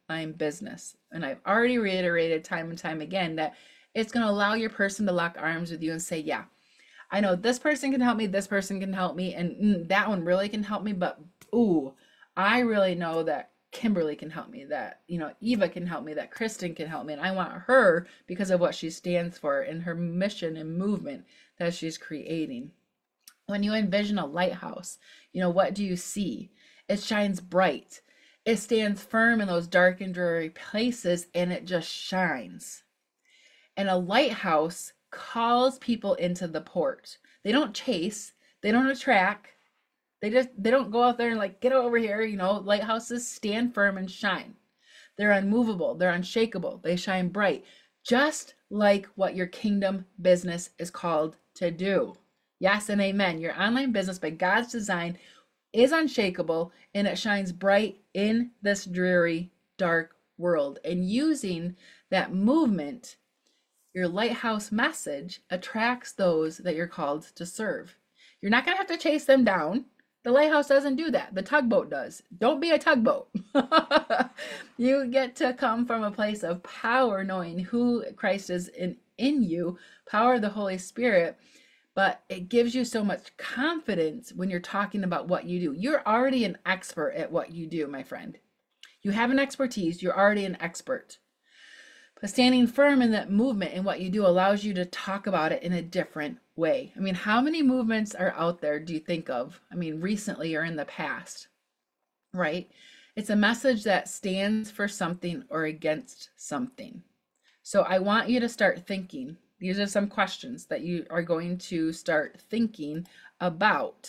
online business. And I've already reiterated time and time again that it's going to allow your person to lock arms with you and say, yeah, I know this person can help me, this person can help me, and that one really can help me, but ooh, I really know that Kimberly can help me, that, Eva can help me, that Kristen can help me, and I want her because of what she stands for and her mission and movement that she's creating. When you envision a lighthouse, what do you see? It shines bright. It stands firm in those dark and dreary places, and it just shines. And a lighthouse calls people into the port. They don't chase, they don't attract, they don't go out there and like, get over here. Lighthouses stand firm and shine. They're unmovable, they're unshakable, they shine bright, just like what your kingdom business is called to do. Yes and amen. Your online business by God's design is unshakable, and it shines bright in this dreary, dark world. And using that movement, your lighthouse message attracts those that you're called to serve. You're not going to have to chase them down. The lighthouse doesn't do that. The tugboat does. Don't be a tugboat. You get to come from a place of power, knowing who Christ is in you, power of the Holy Spirit. But it gives you so much confidence when you're talking about what you do. You're already an expert at what you do, my friend. You have an expertise. You're already an expert. But standing firm in that movement and what you do allows you to talk about it in a different way. I mean, how many movements are out there do you think of? I mean, recently or in the past, right? It's a message that stands for something or against something. So I want you to start thinking. These are some questions that you are going to start thinking about.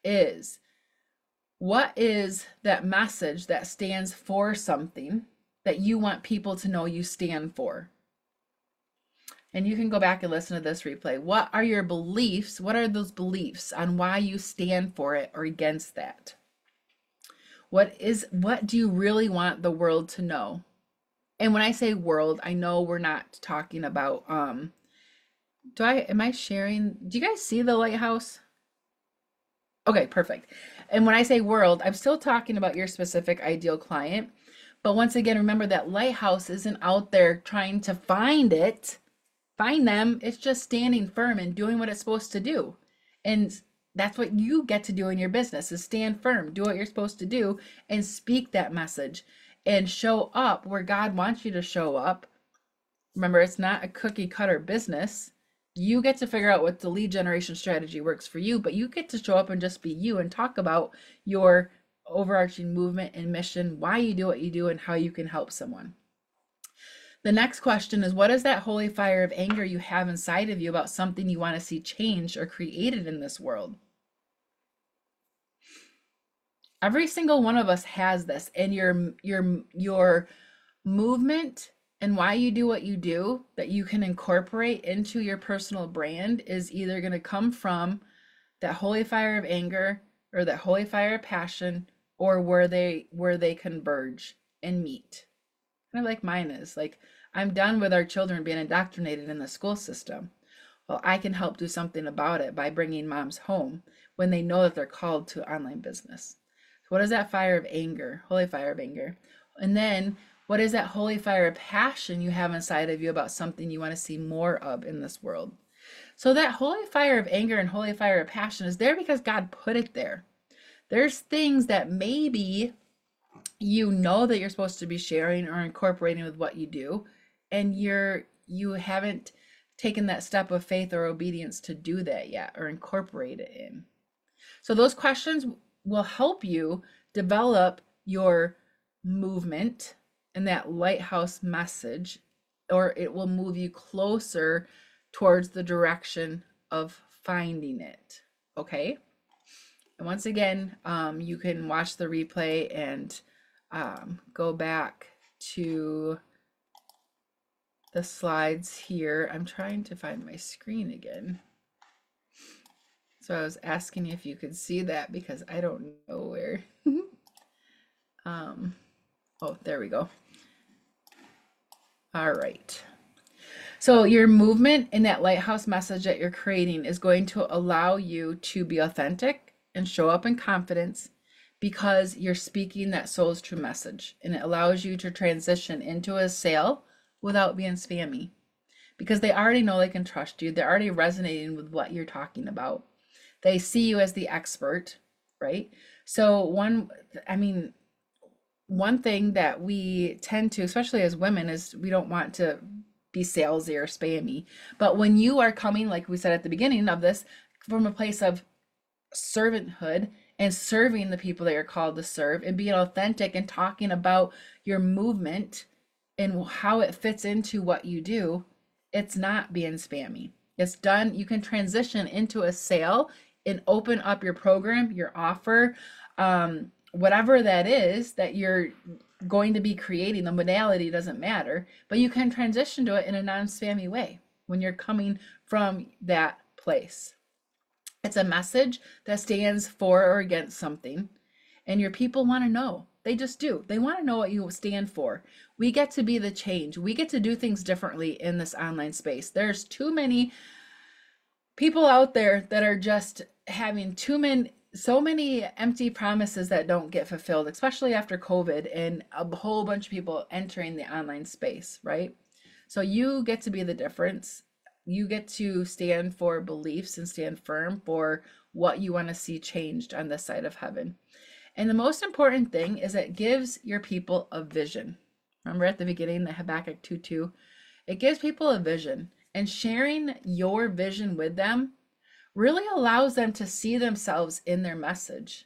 What is that message that stands for something that you want people to know you stand for? And you can go back and listen to this replay. What are your beliefs? What are those beliefs on why you stand for it or against that? What do you really want the world to know? And when I say world, I know we're not talking about, am I sharing? Do you guys see the lighthouse? Okay, perfect. And when I say world, I'm still talking about your specific ideal client. But once again, remember that lighthouse isn't out there trying to find them. It's just standing firm and doing what it's supposed to do. And that's what you get to do in your business, is stand firm, do what you're supposed to do, and speak that message and show up where God wants you to show up. Remember, it's not a cookie cutter business. You get to figure out what the lead generation strategy works for you, but you get to show up and just be you and talk about your overarching movement and mission, why you do what you do, and how you can help someone. The next question is, what is that holy fire of anger you have inside of you about something you want to see changed or created in this world? Every single one of us has this, and your movement and why you do what you do that you can incorporate into your personal brand is either going to come from that holy fire of anger or that holy fire of passion, or where they converge and meet. Kind of like mine is. Like, I'm done with our children being indoctrinated in the school system. Well, I can help do something about it by bringing moms home when they know that they're called to online business. So what is that fire of anger? Holy fire of anger. And then what is that holy fire of passion you have inside of you about something you want to see more of in this world? So that holy fire of anger and holy fire of passion is there because God put it there. There's things that maybe you know that you're supposed to be sharing or incorporating with what you do, and you haven't taken that step of faith or obedience to do that yet or incorporate it in. So those questions will help you develop your movement and that lighthouse message, or it will move you closer towards the direction of finding it. Okay? And once again, you can watch the replay and go back to the slides here. I'm trying to find my screen again. So I was asking if you could see that because I don't know where. Oh, there we go. All right. So your movement in that lighthouse message that you're creating is going to allow you to be authentic and show up in confidence, because you're speaking that soul's true message, and it allows you to transition into a sale without being spammy, because they already know they can trust you. They're already resonating with what you're talking about. They see you as the expert, right? So one thing that we tend to, especially as women, is we don't want to be salesy or spammy. But when you are coming, like we said at the beginning of this, from a place of servanthood and serving the people that you're called to serve and being authentic and talking about your movement and how it fits into what you do, it's not being spammy. It's done. You can transition into a sale and open up your program, your offer, whatever that is that you're going to be creating. The modality doesn't matter, but you can transition to it in a non-spammy way when you're coming from that place. It's a message that stands for or against something, and your people want to know. They just do. They want to know what you stand for. We get to be the change. We get to do things differently in this online space. There's too many people out there that are just having so many empty promises that don't get fulfilled, especially after COVID and a whole bunch of people entering the online space, right? So you get to be the difference. You get to stand for beliefs and stand firm for what you want to see changed on this side of heaven. And the most important thing is it gives your people a vision. Remember at the beginning, the Habakkuk 2:2, it gives people a vision, and sharing your vision with them really allows them to see themselves in their message,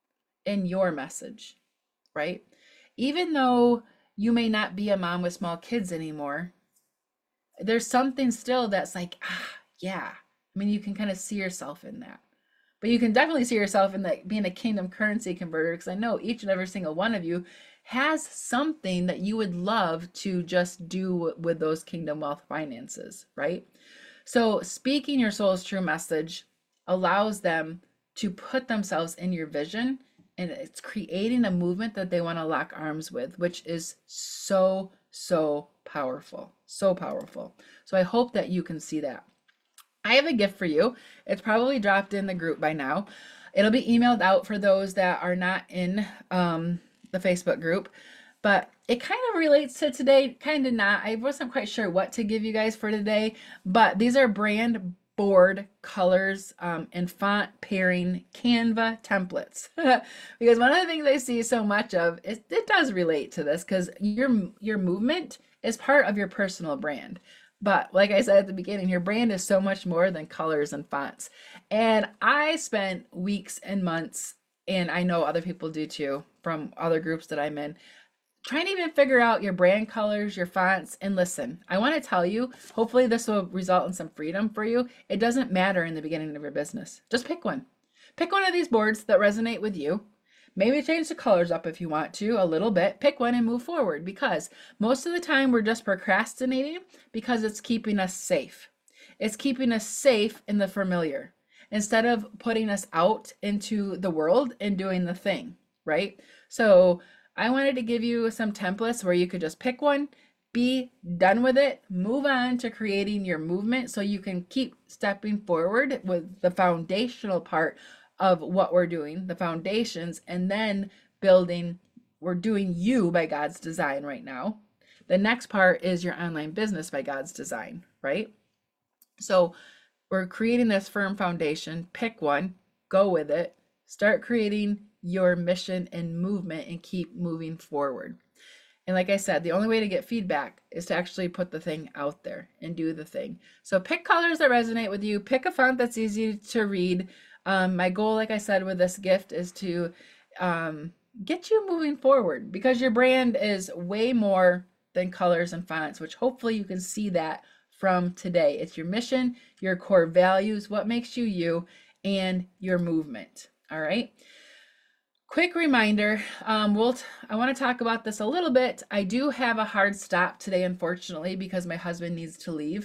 in your message, right? Even though you may not be a mom with small kids anymore, there's something still that's like, yeah. I mean, you can kind of see yourself in that. But you can definitely see yourself in that being a kingdom currency converter, because I know each and every single one of you has something that you would love to just do with those kingdom wealth finances, right? So speaking your soul's true message allows them to put themselves in your vision, and it's creating a movement that they want to lock arms with, which is so, so powerful. So powerful. So I hope that you can see that. I have a gift for you. It's probably dropped in the group by now. It'll be emailed out for those that are not in the Facebook group, but it kind of relates to today, kind of not. I wasn't quite sure what to give you guys for today, but these are brand board colors and font pairing Canva templates. Because one of the things I see so much of is it does relate to this, because your movement is part of your personal brand. But like I said at the beginning, your brand is so much more than colors and fonts. And I spent weeks and months, and I know other people do too, from other groups that I'm in, trying to even figure out your brand colors, your fonts. And listen, I want to tell you, hopefully this will result in some freedom for you. It doesn't matter in the beginning of your business. Just pick one. Pick one of these boards that resonate with you. Maybe change the colors up if you want to a little bit. Pick one and move forward, because most of the time we're just procrastinating because it's keeping us safe. It's keeping us safe in the familiar instead of putting us out into the world and doing the thing, right? So I wanted to give you some templates where you could just pick one, be done with it, move on to creating your movement so you can keep stepping forward with the foundational part of what we're doing, the foundations, and then building. We're doing you by God's design right now. The next part is your online business by God's design, right? So we're creating this firm foundation. Pick one, go with it, start creating your mission and movement, and keep moving forward. And like I said, the only way to get feedback is to actually put the thing out there and do the thing. So pick colors that resonate with you. Pick a font that's easy to read. My goal, like I said, with this gift is to get you moving forward, because your brand is way more than colors and fonts, which hopefully you can see that from today. It's your mission, your core values, what makes you you, and your movement. All right. Quick reminder, I want to talk about this a little bit. I do have a hard stop today, unfortunately, because my husband needs to leave.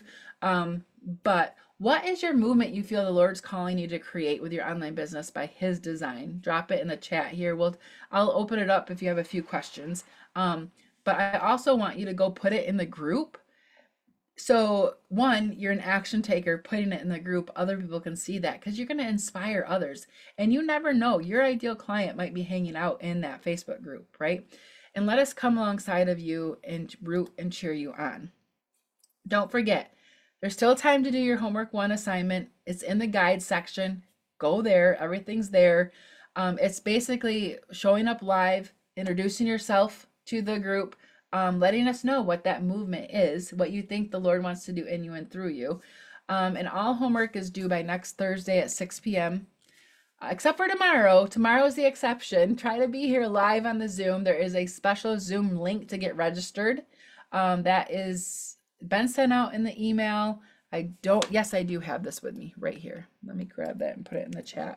But what is your movement you feel the Lord's calling you to create with your online business by His design? Drop it in the chat here. I'll open it up if you have a few questions. But I also want you to go put it in the group So, one, you're an action taker, putting it in the group. Other people can see that because you're going to inspire others. And you never know, your ideal client might be hanging out in that Facebook group, right? And let us come alongside of you and root and cheer you on. Don't forget, there's still time to do your homework one assignment. It's in the guide section. Go there, everything's there. It's basically showing up live, introducing yourself to the group, letting us know what that movement is, what you think the Lord wants to do in you and through you. And all homework is due by next Thursday at 6 p.m. Except for tomorrow. Tomorrow is the exception. Try to be here live on the Zoom. There is a special Zoom link to get registered. That is been sent out in the email. Yes, I do have this with me right here. Let me grab that and put it in the chat.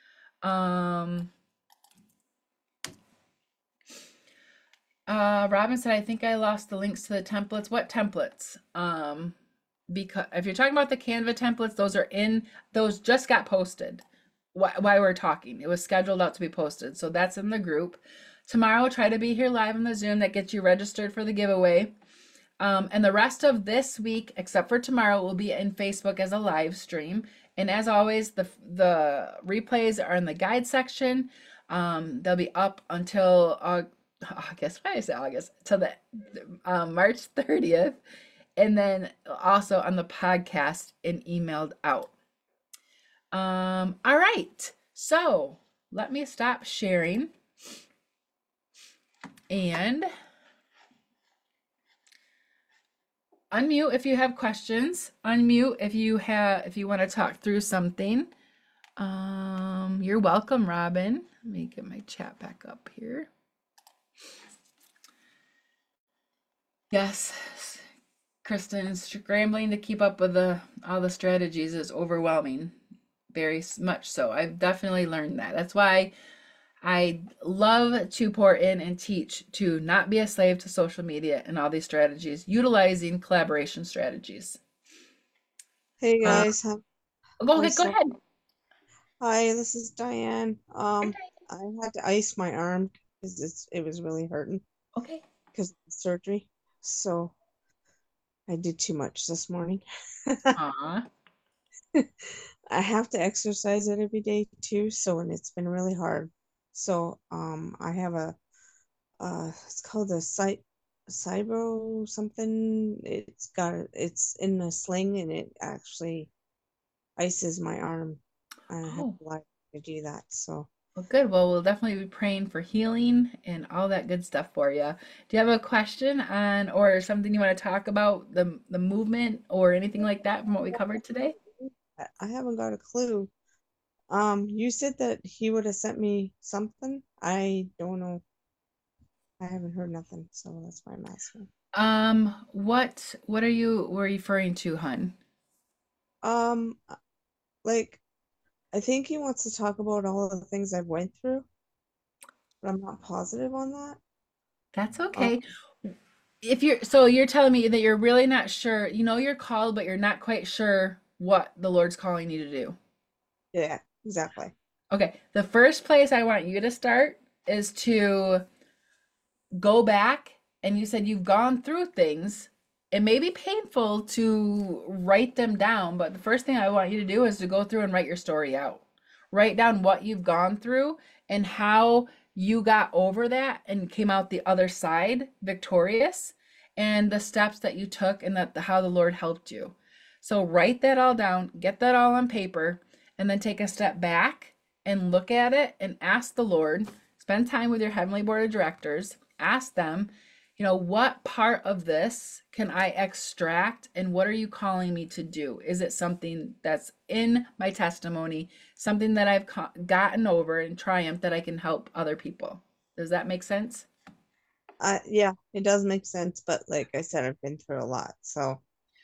Robin said, I think I lost the links to the templates. What templates? Because if you're talking about the Canva templates, those just got posted while we're talking. It was scheduled out to be posted. So that's in the group. Tomorrow, try to be here live on the Zoom. That gets you registered for the giveaway. And the rest of this week, except for tomorrow, will be in Facebook as a live stream. And as always, the replays are in the guide section. They'll be up until August. Why did I say August? Till the March 30th, and then also on the podcast and emailed out. All right. So let me stop sharing and unmute if you have questions. Unmute if you want to talk through something. You're welcome, Robin. Let me get my chat back up here. Yes, Kristen, scrambling to keep up with all the strategies is overwhelming. Very much so. I've definitely learned that. That's why I love to pour in and teach to not be a slave to social media and all these strategies, utilizing collaboration strategies. Hey guys, Go ahead. Hi, this is Diane. I had to ice my arm because it was really hurting. Okay. Because of the surgery. So I did too much this morning. Aw. I have to exercise it every day too, and it's been really hard. So I have it's called a Cybro something. It's in a sling and it actually ices my arm. I have Oh. to do that. So Well, good. Well, we'll definitely be praying for healing and all that good stuff for you. Do you have a question on or something you want to talk about the movement or anything like that from what we covered today? I haven't got a clue. You said that he would have sent me something. I don't know. I haven't heard nothing, so that's why I'm asking. What are you referring to, hun? Um, like I think he wants to talk about all of the things I've went through, but I'm not positive on that. That's Um, okay. You're telling me that you're really not sure, you know you're called, but you're not quite sure what the Lord's calling you to do. yeah, exactly. Okay, the first place I want you to start is to go back, and you said you've gone through things. It may be painful to write them down, but the first thing I want you to do is to go through and write your story out. Write down what you've gone through and how you got over that and came out the other side victorious, and the steps that you took and how the Lord helped you. So write that all down, get that all on paper, and then take a step back and look at it and ask the Lord. Spend time with your heavenly board of directors. Ask them, what part of this can I extract and what are you calling me to do? Is it something that's in my testimony, something that I've gotten over and triumphed that I can help other people? Does that make sense? Yeah, it does make sense, but like I said, I've been through a lot. So,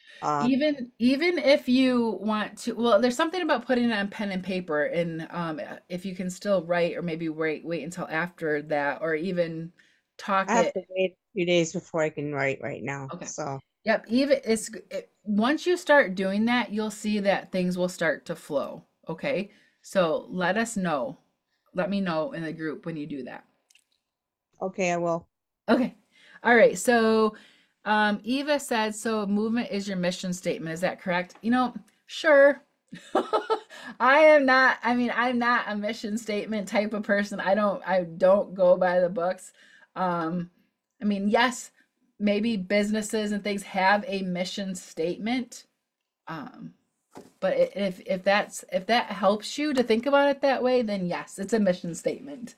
Even if you want to, well, there's something about putting it on pen and paper, and if you can still write, or maybe wait until after that, or even I talk have it. to wait a few days before I can write right now. Okay. So, Yep. Once you start doing that, you'll see that things will start to flow. Okay. So let us know. Let me know in the group when you do that. okay, I will. Okay. All right. So Eva said, so movement is your mission statement. Is that correct? Sure. I'm not a mission statement type of person. I don't go by the books. Yes, maybe businesses and things have a mission statement. Um, but if that helps you to think about it that way, then yes, it's a mission statement.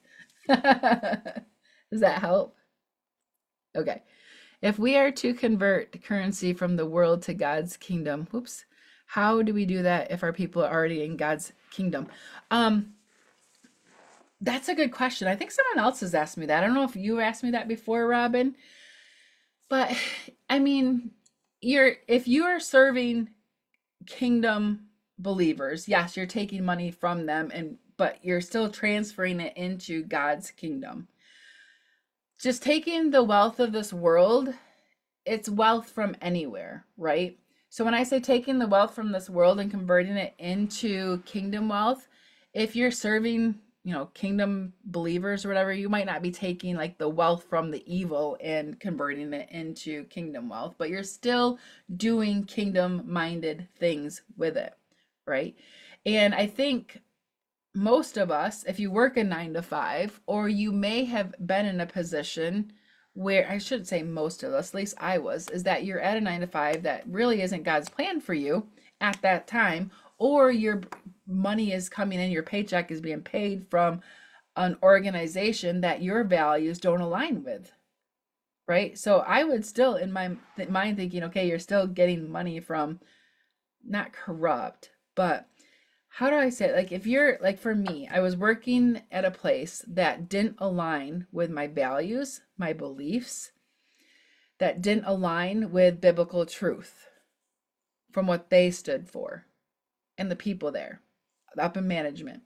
Does that help? Okay. If we are to convert currency from the world to God's kingdom, whoops, how do we do that if our people are already in God's kingdom? Um, that's a good question. I think someone else has asked me that. I don't know if you asked me that before, Robin, but I mean, if you are serving kingdom believers, yes, you're taking money from them but you're still transferring it into God's kingdom. Just taking the wealth of this world, it's wealth from anywhere, right? So when I say taking the wealth from this world and converting it into kingdom wealth, if you're serving, kingdom believers or whatever, you might not be taking like the wealth from the evil and converting it into kingdom wealth, but you're still doing kingdom minded things with it, right? And I think most of us, if you work a 9 to 5, or you may have been in a position where, I shouldn't say most of us, at least I was, is that you're at a 9 to 5 that really isn't God's plan for you at that time, or your money is coming in, your paycheck is being paid from an organization that your values don't align with, right? So I would still, in my mind, thinking, okay, you're still getting money from, not corrupt, but how do I say it? Like, if you're like, for me, I was working at a place that didn't align with my values, my beliefs, that didn't align with biblical truth from what they stood for and the people there up in management.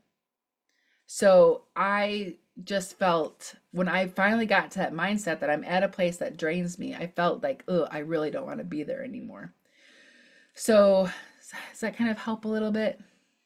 So I just felt, when I finally got to that mindset that I'm at a place that drains me, I felt like, oh, I really don't want to be there anymore. So does that kind of help a little bit?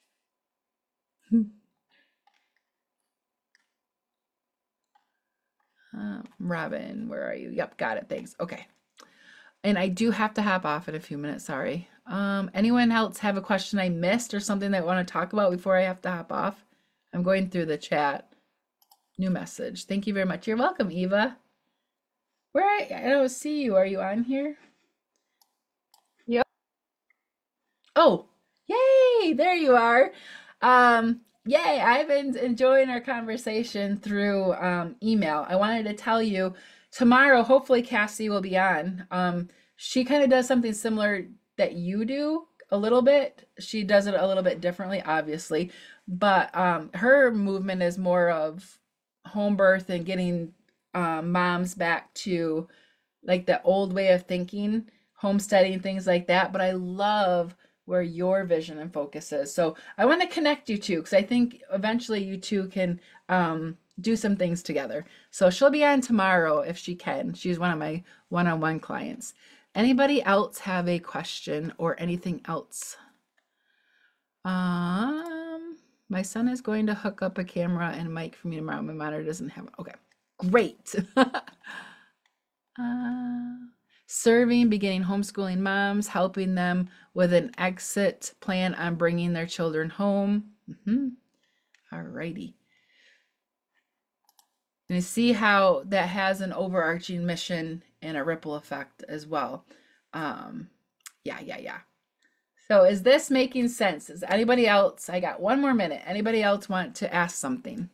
Robin, where are you? Yep, got it. Thanks. Okay. And I do have to hop off in a few minutes. Sorry. Anyone else have a question I missed or something that I want to talk about before I have to hop off? I'm going through the chat. New message. Thank you very much. You're welcome, Eva. I don't see you. Are you on here? Yep. Oh, yay! There you are. Yay! I've been enjoying our conversation through email. I wanted to tell you tomorrow, hopefully Cassie will be on. She kind of does something similar that you do a little bit. She does it a little bit differently, obviously, but her movement is more of home birth and getting moms back to like the old way of thinking, homesteading, things like that. But I love where your vision and focus is. So I want to connect you two because I think eventually you two can do some things together. So she'll be on tomorrow if she can. She's one of my one-on-one clients. Anybody else have a question or anything else? My son is going to hook up a camera and mic for me tomorrow. My monitor doesn't have it. Okay, great. Serving, beginning homeschooling moms, helping them with an exit plan on bringing their children home. All righty. And you see how that has an overarching mission and a ripple effect as well. Yeah. So is this making sense? Is anybody else? I got 1 more minute. Anybody else want to ask something?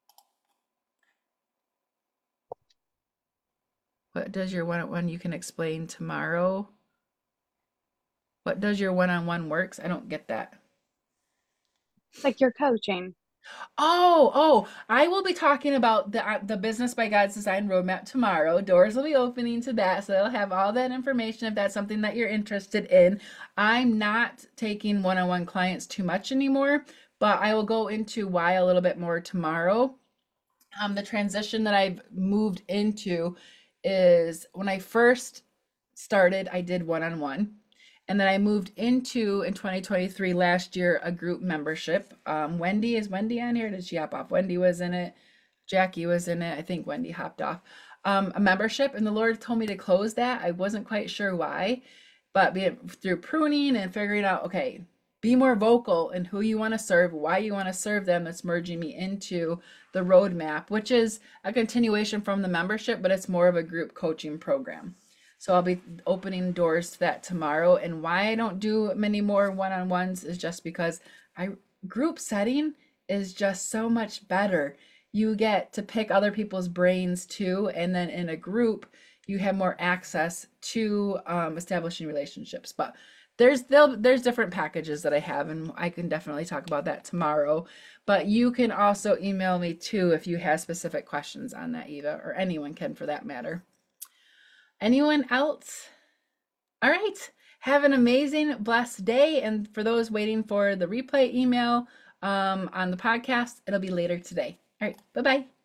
What does your one-on-one you can explain tomorrow? What does your one-on-one works? I don't get that. Like your coaching. Oh, I will be talking about the Business by God's Design Roadmap tomorrow. Doors will be opening to that, so they'll have all that information if that's something that you're interested in. I'm not taking one-on-one clients too much anymore, but I will go into why a little bit more tomorrow. The transition that I've moved into is when I first started, I did one-on-one. And then I moved into, in 2023, last year, a group membership. Wendy, is Wendy on here? Did she hop off? Wendy was in it. Jackie was in it. I think Wendy hopped off. a membership, and the Lord told me to close that. I wasn't quite sure why, but through pruning and figuring out, okay, be more vocal in who you want to serve, why you want to serve them. That's merging me into the roadmap, which is a continuation from the membership, but it's more of a group coaching program. So I'll be opening doors to that tomorrow. And why I don't do many more one-on-ones is just because group setting is just so much better. You get to pick other people's brains too, and then in a group, you have more access to establishing relationships. But there's different packages that I have, and I can definitely talk about that tomorrow. But you can also email me too if you have specific questions on that, Eva, or anyone can for that matter. Anyone else? All right. Have an amazing, blessed day. And for those waiting for the replay email on the podcast, it'll be later today. All right. Bye-bye.